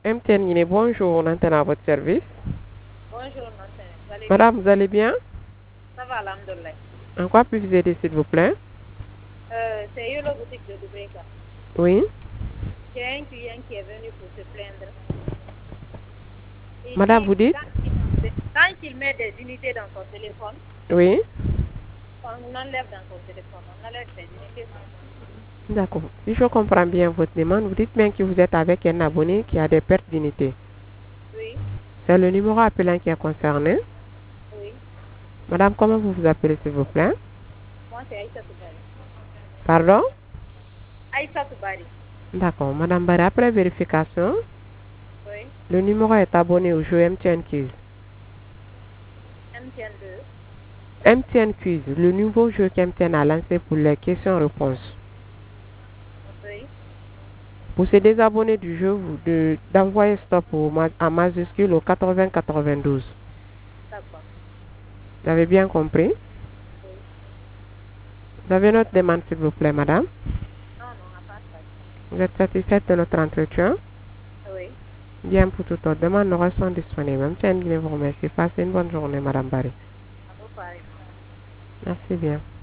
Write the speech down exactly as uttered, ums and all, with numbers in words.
M T N Guinée, bonjour, on entend à votre service. Bonjour, Nantin. Vous allez Madame, bien? vous allez bien? Ça va, alhamdoulilah. En quoi puis vous aider, s'il vous plaît? Euh, c'est Yolo Boutique de Dubreka. Oui. J'ai un client qui est venu pour se plaindre. Il Madame, dit, vous dites? quand il, quand il met des unités dans son téléphone, Oui. on enlève dans son téléphone, on enlève des unités dans son téléphone. D'accord. Si je comprends bien votre demande, vous dites bien que vous êtes avec un abonné qui a des pertes d'unité. Oui, C'est le numéro appelant qui est concerné. oui. Madame, comment vous vous appelez, s'il vous plaît? Moi, c'est Aïssa Toubari. Pardon? Aïssa Toubari. D'accord. Madame Barre, après vérification, Oui. le numéro est abonné au jeu M T N Quiz. M T N deux. M T N Quiz, le nouveau jeu qu'M T N a lancé pour les questions-réponses. Oui. Pour se désabonner du jeu, vous de- d'envoyer stop au ma- à majuscule au quatre-vingts quatre-vingt-douze. D'accord. Vous avez bien compris? Oui. Vous avez notre demande, s'il vous plaît, madame? Non, non, à part ça. Vous êtes satisfaite de notre entretien? Oui. Bien, pour toute autre demande, nous restons disponibles. M T N vous remercie. Passez une bonne journée, madame Barry. À vous pareil. Merci bien.